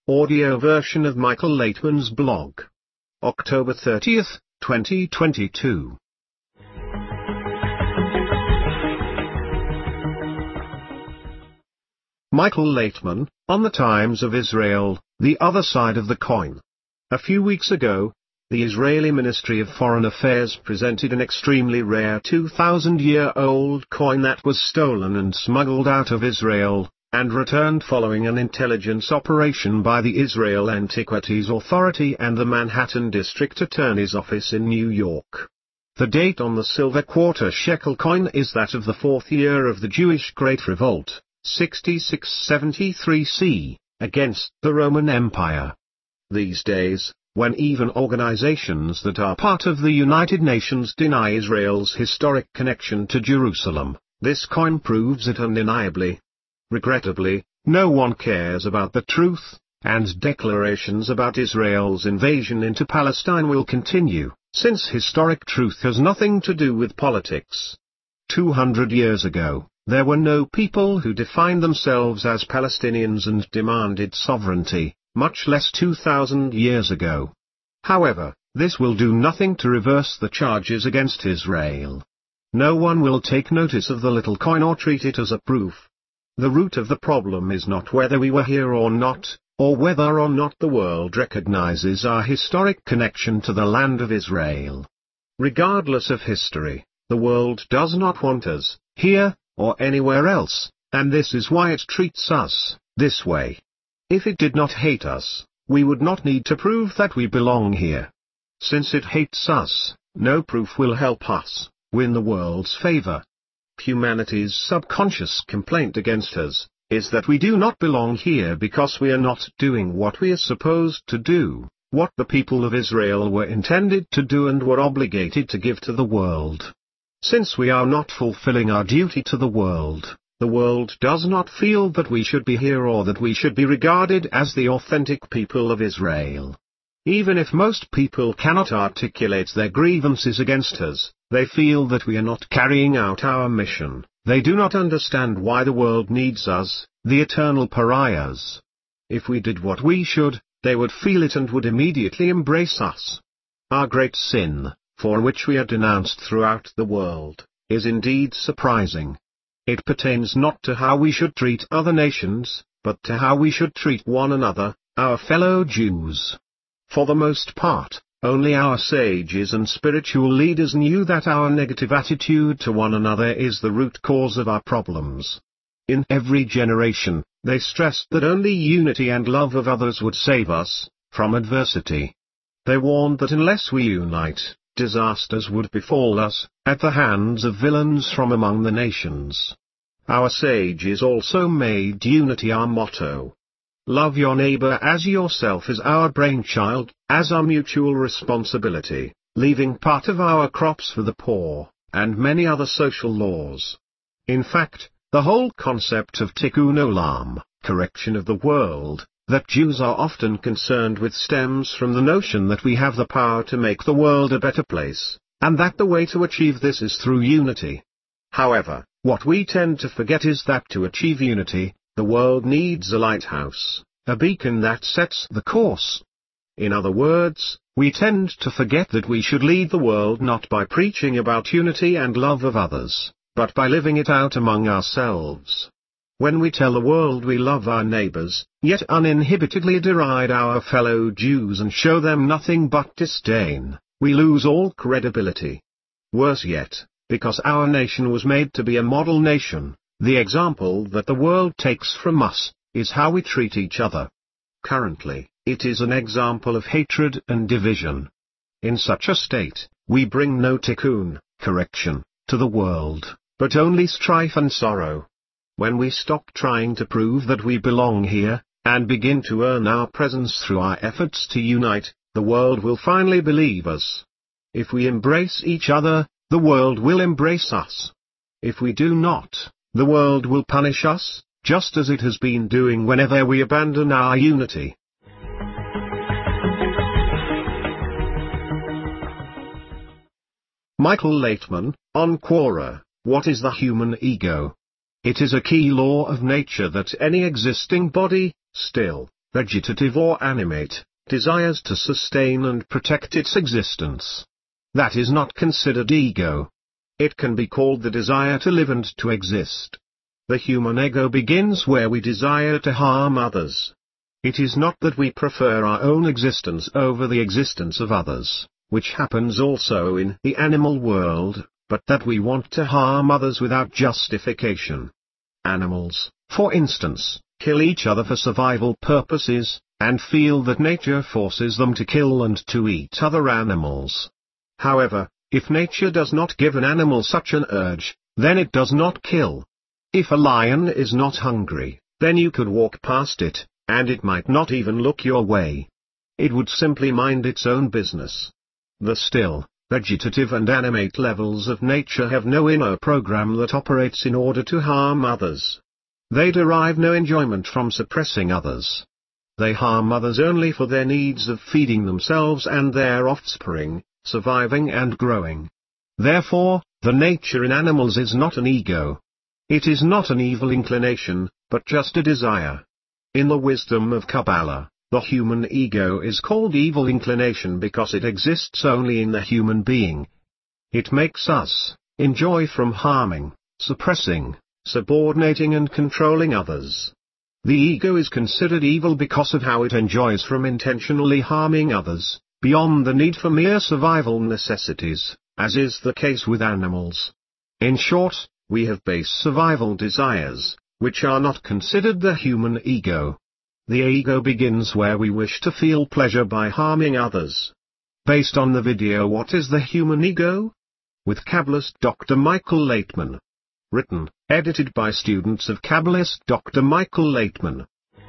Audio version of Michael Laitman's blog. October 30th, 2022. Michael Laitman, on the Times of Israel, The Other Side of the Coin. A few weeks ago, the Israeli Ministry of Foreign Affairs presented an extremely rare 2,000-year-old coin that was stolen and smuggled out of Israel, and returned following an intelligence operation by the Israel Antiquities Authority and the Manhattan District Attorney's Office in New York. The date on the silver quarter-shekel coin is that of the fourth year of the Jewish Great Revolt, 6673 C, against the Roman Empire. These days, when even organizations that are part of the United Nations deny Israel's historic connection to Jerusalem, this coin proves it undeniably. Regrettably, no one cares about the truth, and declarations about Israel's invasion into Palestine will continue, since historic truth has nothing to do with politics. 200 years ago, there were no people who defined themselves as Palestinians and demanded sovereignty, much less 2,000 years ago. However, this will do nothing to reverse the charges against Israel. No one will take notice of the little coin or treat it as a proof. The root of the problem is not whether we were here or not, or whether or not the world recognizes our historic connection to the land of Israel. Regardless of history, the world does not want us, here, or anywhere else, and this is why it treats us this way. If it did not hate us, we would not need to prove that we belong here. Since it hates us, no proof will help us win the world's favor. Humanity's subconscious complaint against us is that we do not belong here because we are not doing what we are supposed to do, what the people of Israel were intended to do and were obligated to give to the world. Since we are not fulfilling our duty to the world does not feel that we should be here or that we should be regarded as the authentic people of Israel. Even if most people cannot articulate their grievances against us, they feel that we are not carrying out our mission. They do not understand why the world needs us, the eternal pariahs. If we did what we should, they would feel it and would immediately embrace us. Our great sin, for which we are denounced throughout the world, is indeed surprising. It pertains not to how we should treat other nations, but to how we should treat one another, our fellow Jews. For the most part, only our sages and spiritual leaders knew that our negative attitude to one another is the root cause of our problems. In every generation, they stressed that only unity and love of others would save us from adversity. They warned that unless we unite, disasters would befall us, at the hands of villains from among the nations. Our sages also made unity our motto. Love your neighbor as yourself is our brainchild, as our mutual responsibility, leaving part of our crops for the poor, and many other social laws. In fact, the whole concept of tikkun olam, correction of the world, that Jews are often concerned with stems from the notion that we have the power to make the world a better place, and that the way to achieve this is through unity. However, what we tend to forget is that to achieve unity, the world needs a lighthouse, a beacon that sets the course. In other words, we tend to forget that we should lead the world not by preaching about unity and love of others, but by living it out among ourselves. When we tell the world we love our neighbors, yet uninhibitedly deride our fellow Jews and show them nothing but disdain, we lose all credibility. Worse yet, because our nation was made to be a model nation, the example that the world takes from us is how we treat each other. Currently, it is an example of hatred and division. In such a state, we bring no tikkun, correction, to the world, but only strife and sorrow. When we stop trying to prove that we belong here, and begin to earn our presence through our efforts to unite, the world will finally believe us. If we embrace each other, the world will embrace us. If we do not, the world will punish us, just as it has been doing whenever we abandon our unity. Michael Laitman, on Quora, What is the Human Ego? It is a key law of nature that any existing body, still, vegetative or animate, desires to sustain and protect its existence. That is not considered ego. It can be called the desire to live and to exist. The human ego begins where we desire to harm others. It is not that we prefer our own existence over the existence of others, which happens also in the animal world, but that we want to harm others without justification. Animals, for instance, kill each other for survival purposes, and feel that nature forces them to kill and to eat other animals. However, if nature does not give an animal such an urge, then it does not kill. If a lion is not hungry, then you could walk past it, and it might not even look your way. It would simply mind its own business. The still, vegetative and animate levels of nature have no inner program that operates in order to harm others. They derive no enjoyment from suppressing others. They harm others only for their needs of feeding themselves and their offspring, surviving and growing. Therefore, the nature in animals is not an ego. It is not an evil inclination, but just a desire. In the wisdom of Kabbalah, the human ego is called evil inclination because it exists only in the human being. It makes us enjoy from harming, suppressing, subordinating and controlling others. The ego is considered evil because of how it enjoys from intentionally harming others, beyond the need for mere survival necessities, as is the case with animals. In short, we have base survival desires, which are not considered the human ego. The ego begins where we wish to feel pleasure by harming others. Based on the video What is the Human Ego? With Kabbalist Dr. Michael Laitman. Written, edited by students of Kabbalist Dr. Michael Laitman.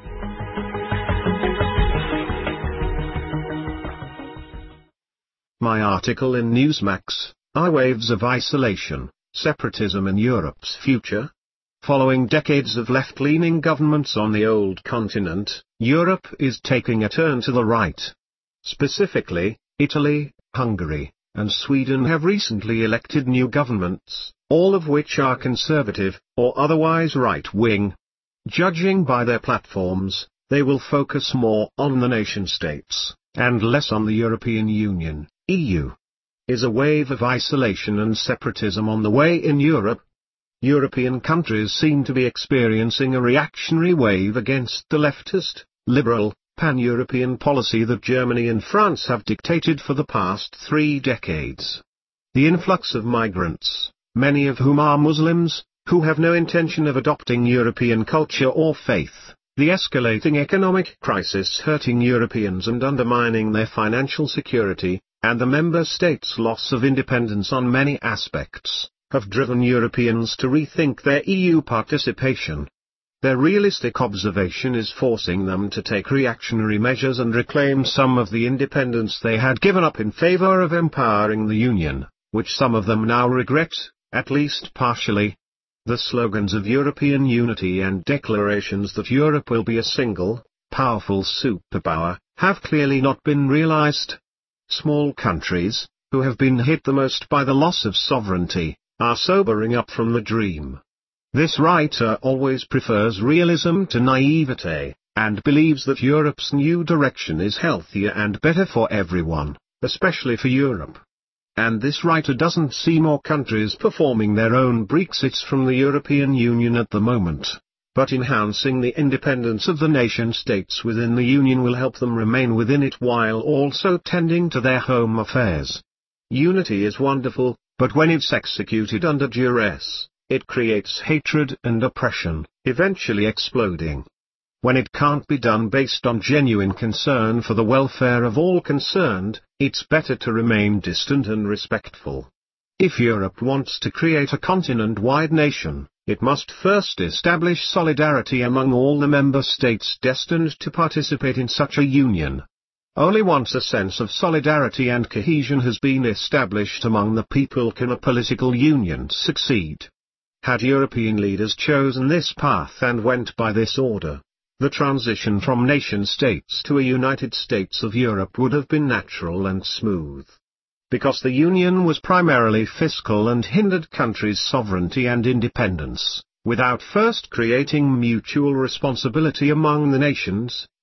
My article in Newsmax, Are Waves of Isolation, Separatism in Europe's Future? Following decades of left-leaning governments on the old continent, Europe is taking a turn to the right. Specifically, Italy, Hungary, and Sweden have recently elected new governments, all of which are conservative, or otherwise right-wing. Judging by their platforms, they will focus more on the nation-states, and less on the European Union, EU. Is a wave of isolation and separatism on the way in Europe? European countries seem to be experiencing a reactionary wave against the leftist, liberal, pan-European policy that Germany and France have dictated for the past 3 decades. The influx of migrants, many of whom are Muslims, who have no intention of adopting European culture or faith, the escalating economic crisis hurting Europeans and undermining their financial security, and the member states' loss of independence on many aspects, have driven Europeans to rethink their EU participation. Their realistic observation is forcing them to take reactionary measures and reclaim some of the independence they had given up in favor of empowering the Union, which some of them now regret, at least partially. The slogans of European unity and declarations that Europe will be a single, powerful superpower, have clearly not been realized. Small countries, who have been hit the most by the loss of sovereignty, are sobering up from the dream. This writer always prefers realism to naivete, and believes that Europe's new direction is healthier and better for everyone, especially for Europe. And this writer doesn't see more countries performing their own Brexits from the European Union at the moment, but enhancing the independence of the nation-states within the Union will help them remain within it while also tending to their home affairs. Unity is wonderful, but when it's executed under duress, it creates hatred and oppression, eventually exploding. When it can't be done based on genuine concern for the welfare of all concerned, it's better to remain distant and respectful. If Europe wants to create a continent-wide nation, it must first establish solidarity among all the member states destined to participate in such a union. Only once a sense of solidarity and cohesion has been established among the people can a political union succeed. Had European leaders chosen this path and went by this order, the transition from nation-states to a United States of Europe would have been natural and smooth. Because the Union was primarily fiscal and hindered countries' sovereignty and independence, without first creating mutual responsibility among the nations,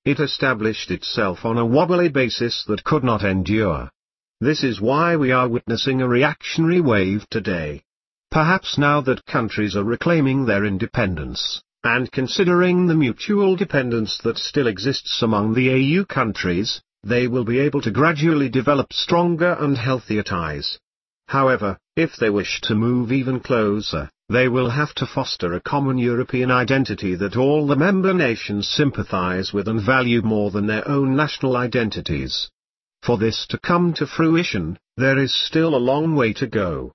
it established itself on a wobbly basis that could not endure. This is why we are witnessing a reactionary wave today. Perhaps now that countries are reclaiming their independence, and considering the mutual dependence that still exists among the AU countries, they will be able to gradually develop stronger and healthier ties. However, if they wish to move even closer, they will have to foster a common European identity that all the member nations sympathize with and value more than their own national identities. For this to come to fruition, there is still a long way to go.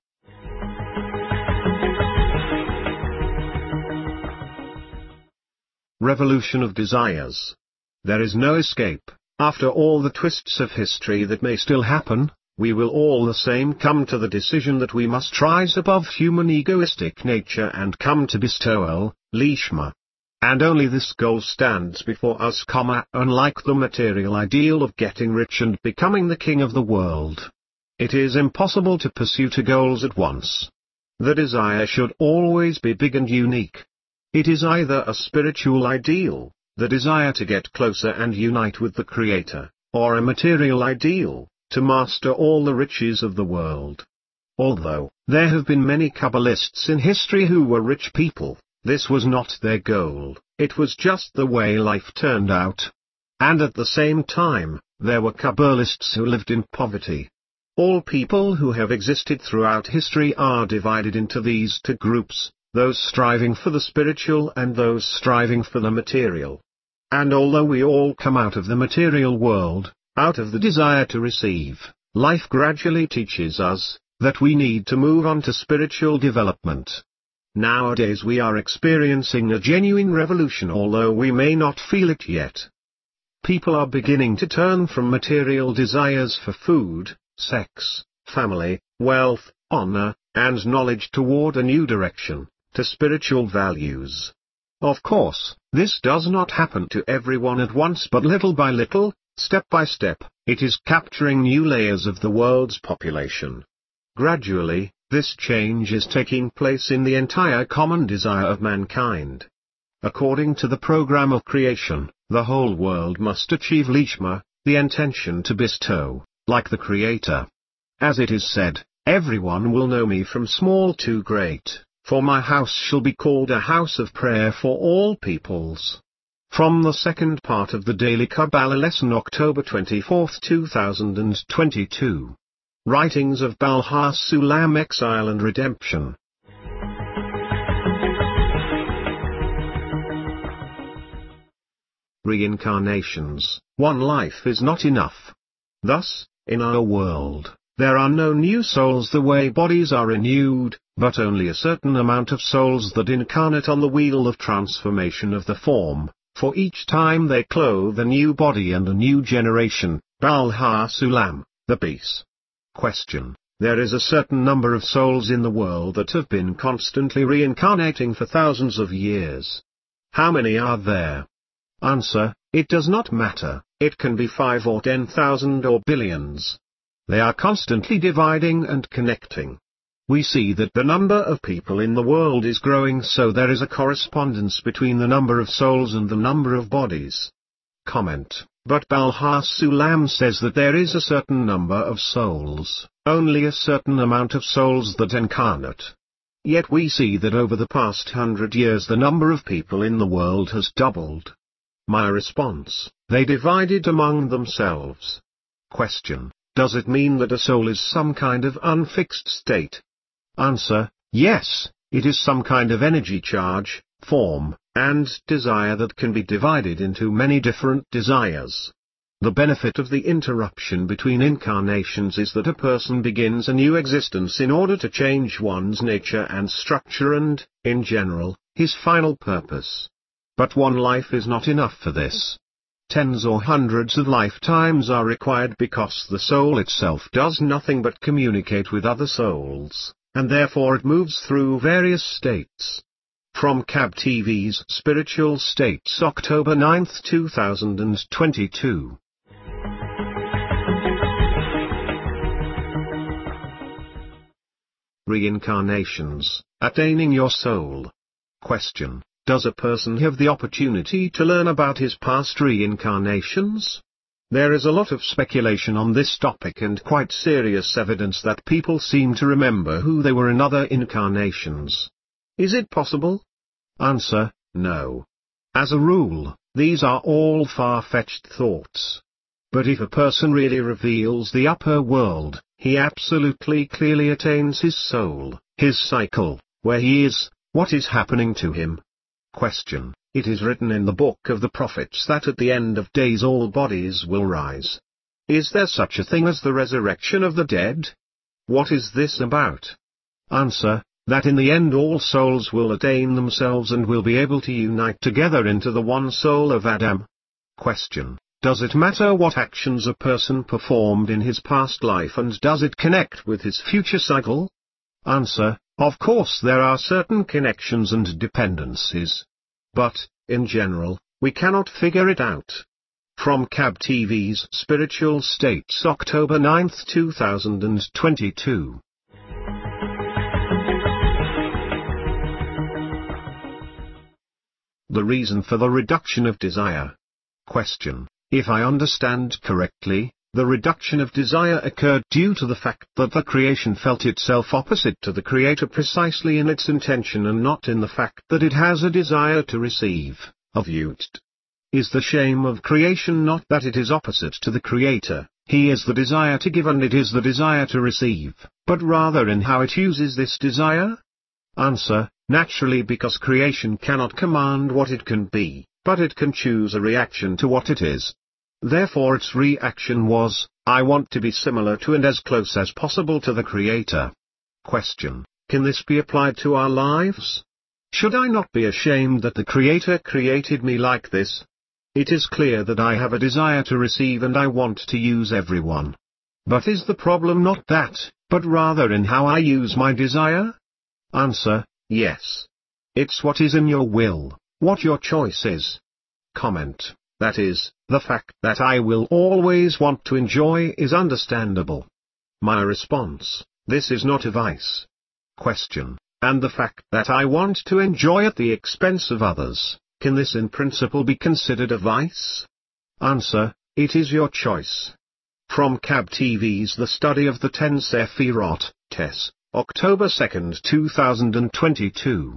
Revolution of desires. There is no escape. After all the twists of history that may still happen, we will all the same come to the decision that we must rise above human egoistic nature and come to bestowal, Lishma. And only this goal stands before us, unlike the material ideal of getting rich and becoming the king of the world. It is impossible to pursue two goals at once. The desire should always be big and unique. It is either a spiritual ideal, the desire to get closer and unite with the Creator, or a material ideal, to master all the riches of the world. Although there have been many Kabbalists in history who were rich people, this was not their goal, it was just the way life turned out. And at the same time, there were Kabbalists who lived in poverty. All people who have existed throughout history are divided into these two groups, those striving for the spiritual and those striving for the material. And although we all come out of the material world, out of the desire to receive, life gradually teaches us that we need to move on to spiritual development. Nowadays we are experiencing a genuine revolution, although we may not feel it yet. People are beginning to turn from material desires for food, sex, family, wealth, honor, and knowledge toward a new direction, to spiritual values. Of course, this does not happen to everyone at once, but little by little, step by step, it is capturing new layers of the world's population. Gradually, this change is taking place in the entire common desire of mankind. According to the program of creation, the whole world must achieve Lishma, the intention to bestow, like the Creator. As it is said, everyone will know me from small to great, for my house shall be called a house of prayer for all peoples. From the second part of the Daily Kabbalah Lesson, October 24, 2022. Writings of Baal HaSulam, Exile and Redemption. Reincarnations. One life is not enough. Thus, in our world, there are no new souls the way bodies are renewed, but only a certain amount of souls that incarnate on the wheel of transformation of the form, for each time they clothe a new body and a new generation. Baal HaSulam, the Peace. Question. There is a certain number of souls in the world that have been constantly reincarnating for thousands of years. How many are there? Answer. It does not matter, it can be 5 or 10,000 or billions. They are constantly dividing and connecting. We see that the number of people in the world is growing, so there is a correspondence between the number of souls and the number of bodies. Comment. But Baal HaSulam says that there is a certain number of souls, only a certain amount of souls that incarnate. Yet we see that over the past 100 years the number of people in the world has doubled. My response, they divided among themselves. Question. Does it mean that a soul is some kind of unfixed state? Answer. Yes, it is some kind of energy charge, form, and desire that can be divided into many different desires. The benefit of the interruption between incarnations is that a person begins a new existence in order to change one's nature and structure and, in general, his final purpose. But one life is not enough for this. Tens or hundreds of lifetimes are required because the soul itself does nothing but communicate with other souls, and therefore it moves through various states. From Kab TV's Spiritual States, October 9, 2022. Reincarnations, attaining your soul. Question. Does a person have the opportunity to learn about his past reincarnations? There is a lot of speculation on this topic and quite serious evidence that people seem to remember who they were in other incarnations. Is it possible? Answer, no. As a rule, these are all far-fetched thoughts. But if a person really reveals the upper world, he absolutely clearly attains his soul, his cycle, where he is, what is happening to him. Question. It is written in the book of the prophets that at the end of days all bodies will rise. Is there such a thing as the resurrection of the dead? What is this about? Answer, that in the end all souls will attain themselves and will be able to unite together into the one soul of Adam. Question. Does it matter what actions a person performed in his past life and does it connect with his future cycle? Answer, of course there are certain connections and dependencies. But, in general, we cannot figure it out. From CAB TV's Spiritual States, October 9, 2022. The reason for the reduction of desire. Question. If I understand correctly, the reduction of desire occurred due to the fact that the creation felt itself opposite to the Creator precisely in its intention and not in the fact that it has a desire to receive, of used. Is the shame of creation not that it is opposite to the Creator, He is the desire to give and it is the desire to receive, but rather in how it uses this desire? Answer, naturally, because creation cannot command what it can be, but it can choose a reaction to what it is. Therefore its reaction was, I want to be similar to and as close as possible to the Creator. Question. Can this be applied to our lives? Should I not be ashamed that the Creator created me like this? It is clear that I have a desire to receive and I want to use everyone. But is the problem not that, but rather in how I use my desire? Answer, yes. It's what is in your will, what your choice is. Comment. That is, the fact that I will always want to enjoy is understandable. My response, this is not a vice. Question. And the fact that I want to enjoy at the expense of others, can this in principle be considered a vice? Answer, it is your choice. From CAB TV's The Study of the Ten Sephirot, TES, October 2, 2022.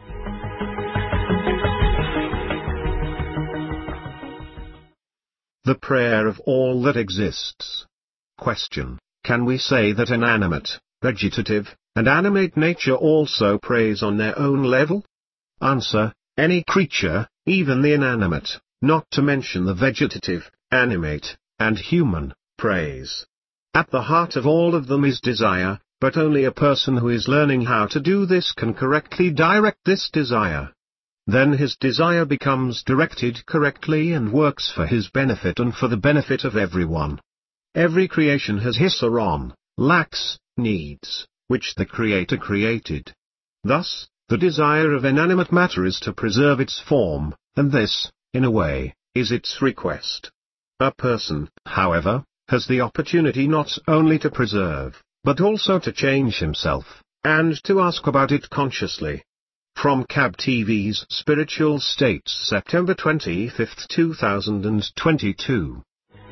The prayer of all that exists. Question. Can we say that an animate, vegetative, and animate nature also prays on their own level? Answer. Any creature, even the inanimate, not to mention the vegetative, animate, and human, prays. At the heart of all of them is desire, but only a person who is learning how to do this can correctly direct this desire. Then his desire becomes directed correctly and works for his benefit and for the benefit of everyone. Every creation has hisaron, lacks, needs, which the Creator created. Thus, the desire of inanimate matter is to preserve its form, and this, in a way, is its request. A person, however, has the opportunity not only to preserve, but also to change himself, and to ask about it consciously. From CAB TV's Spiritual States, September 25, 2022.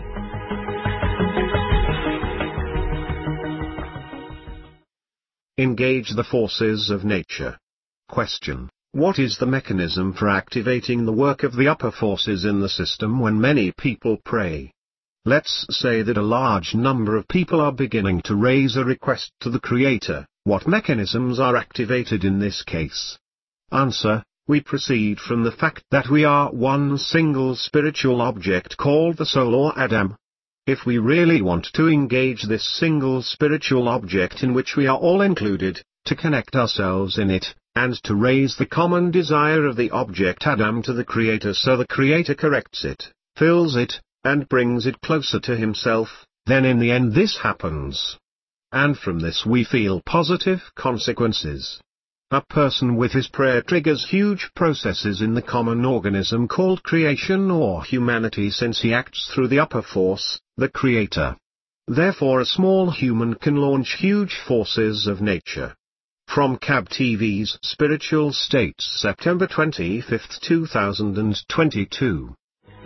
Engage the forces of nature. Question. What is the mechanism for activating the work of the upper forces in the system when many people pray? Let's say that a large number of people are beginning to raise a request to the Creator. What mechanisms are activated in this case? Answer. We proceed from the fact that we are one single spiritual object called the soul or Adam. If we really want to engage this single spiritual object in which we are all included, to connect ourselves in it, and to raise the common desire of the object Adam to the Creator so the Creator corrects it, fills it, and brings it closer to Himself, then in the end this happens. And from this we feel positive consequences. A person with his prayer triggers huge processes in the common organism called creation or humanity since he acts through the upper force, the Creator. Therefore a small human can launch huge forces of nature. From CAB TV's Spiritual States, September 25, 2022.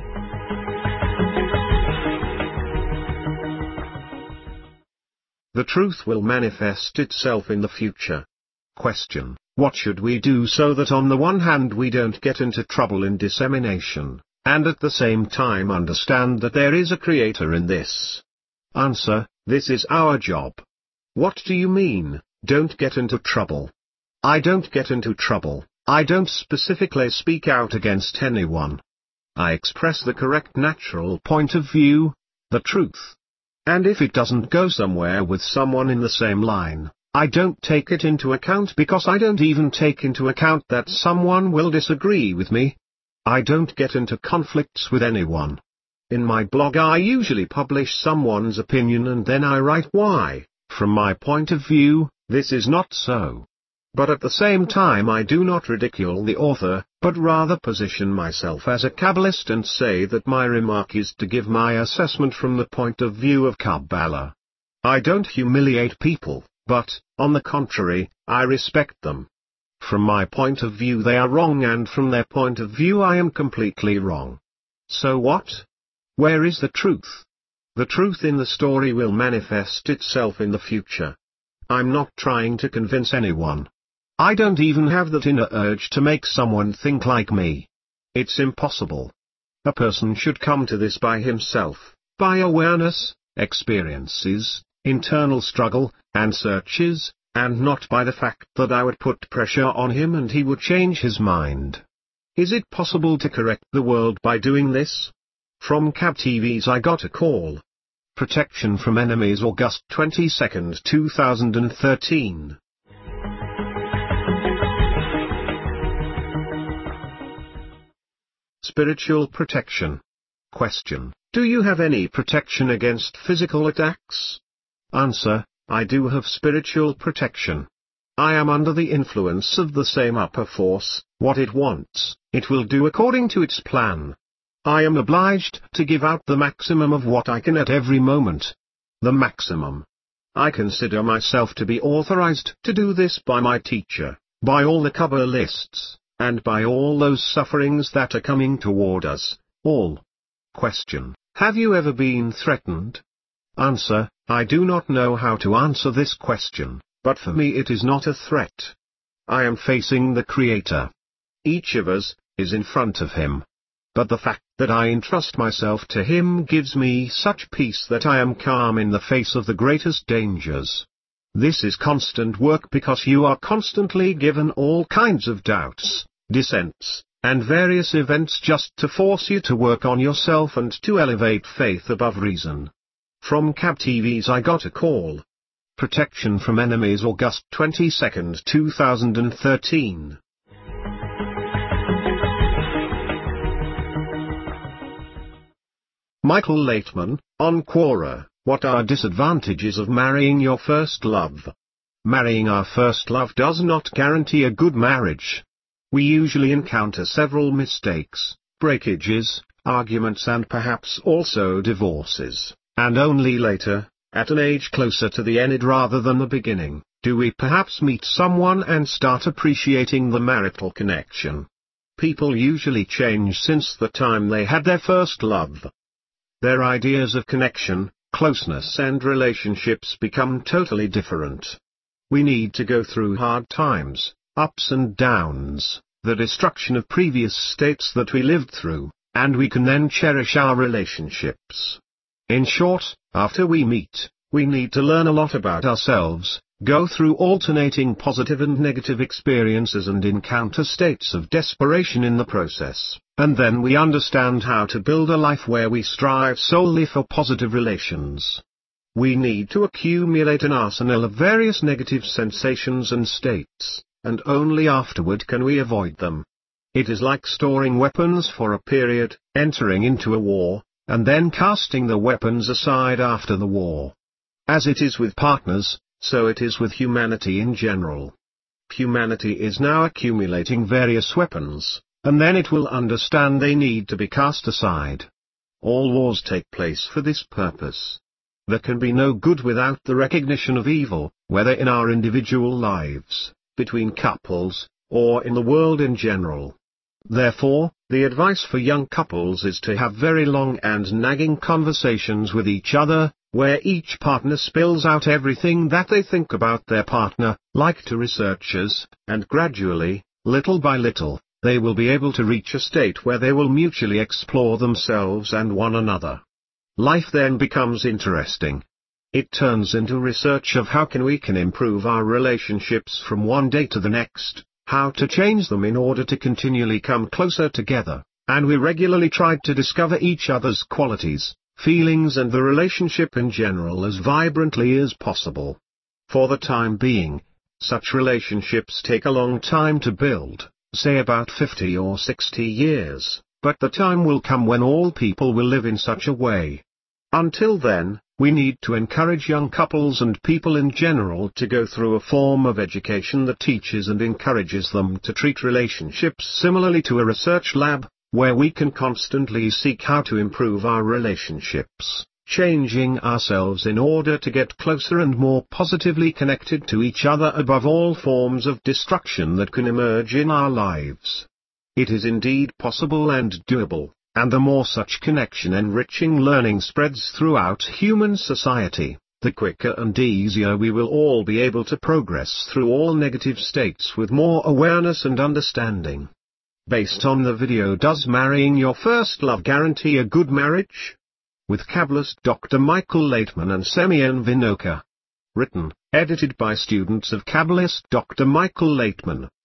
The truth will manifest itself in the future. Question: what should we do so that on the one hand we don't get into trouble in dissemination, and at the same time understand that there is a creator in this? Answer: this is our job. What do you mean, don't get into trouble? I don't get into trouble. I don't specifically speak out against anyone. I express the correct natural point of view, the truth. And if it doesn't go somewhere with someone in the same line, I don't take it into account, because I don't even take into account that someone will disagree with me. I don't get into conflicts with anyone. In my blog I usually publish someone's opinion and then I write why, from my point of view, this is not so. But at the same time I do not ridicule the author, but rather position myself as a Kabbalist and say that my remark is to give my assessment from the point of view of Kabbalah. I don't humiliate people, but, on the contrary, I respect them. From my point of view they are wrong, and from their point of view I am completely wrong. So what? Where is the truth? The truth in the story will manifest itself in the future. I'm not trying to convince anyone. I don't even have that inner urge to make someone think like me. It's impossible. A person should come to this by himself, by awareness, experiences, internal struggle, and searches, and not by the fact that I would put pressure on him and he would change his mind. Is it possible to correct the world by doing this? From CAB TV's I Got a Call. Protection from Enemies, August 22, 2013. Spiritual protection. Question: do you have any protection against physical attacks? Answer: I do have spiritual protection. I am under the influence of the same upper force. What it wants, it will do according to its plan. I am obliged to give out the maximum of what I can at every moment. The maximum. I consider myself to be authorized to do this by my teacher, by all the Kabbalists, and by all those sufferings that are coming toward us, all. Question: have you ever been threatened? Answer: I do not know how to answer this question, but for me it is not a threat. I am facing the Creator. Each of us is in front of Him. But the fact that I entrust myself to Him gives me such peace that I am calm in the face of the greatest dangers. This is constant work, because you are constantly given all kinds of doubts, dissents, and various events just to force you to work on yourself and to elevate faith above reason. From CAB TV's I Got a Call. Protection from Enemies, August 22, 2013. Michael Laitman, on Quora: what are disadvantages of marrying your first love? Marrying our first love does not guarantee a good marriage. We usually encounter several mistakes, breakages, arguments, and perhaps also divorces, and only later, at an age closer to the end rather than the beginning, do we perhaps meet someone and start appreciating the marital connection. People usually change since the time they had their first love. Their ideas of connection, closeness, and relationships become totally different. We need to go through hard times, ups and downs, the destruction of previous states that we lived through, and we can then cherish our relationships. In short, after we meet, we need to learn a lot about ourselves, go through alternating positive and negative experiences, and encounter states of desperation in the process, and then we understand how to build a life where we strive solely for positive relations. We need to accumulate an arsenal of various negative sensations and states, and only afterward can we avoid them. It is like storing weapons for a period, entering into a war, and then casting the weapons aside after the war. As it is with partners, so it is with humanity in general. Humanity is now accumulating various weapons, and then it will understand they need to be cast aside. All wars take place for this purpose. There can be no good without the recognition of evil, whether in our individual lives, between couples, or in the world in general. Therefore, the advice for young couples is to have very long and nagging conversations with each other, where each partner spills out everything that they think about their partner, like to researchers, and gradually, little by little, they will be able to reach a state where they will mutually explore themselves and one another. Life then becomes interesting. It turns into research of how we can improve our relationships from one day to the next, how to change them in order to continually come closer together, and we regularly tried to discover each other's qualities, feelings and the relationship in general as vibrantly as possible. For the time being, such relationships take a long time to build, say about 50 or 60 years, but the time will come when all people will live in such a way. Until then, we need to encourage young couples and people in general to go through a form of education that teaches and encourages them to treat relationships similarly to a research lab, where we can constantly seek how to improve our relationships, changing ourselves in order to get closer and more positively connected to each other above all forms of destruction that can emerge in our lives. It is indeed possible and doable, and the more such connection enriching learning spreads throughout human society, the quicker and easier we will all be able to progress through all negative states with more awareness and understanding. Based on the video, does marrying your first love guarantee a good marriage? With Kabbalist Dr. Michael Laitman and Semyon Vinokur. Written, edited by students of Kabbalist Dr. Michael Laitman.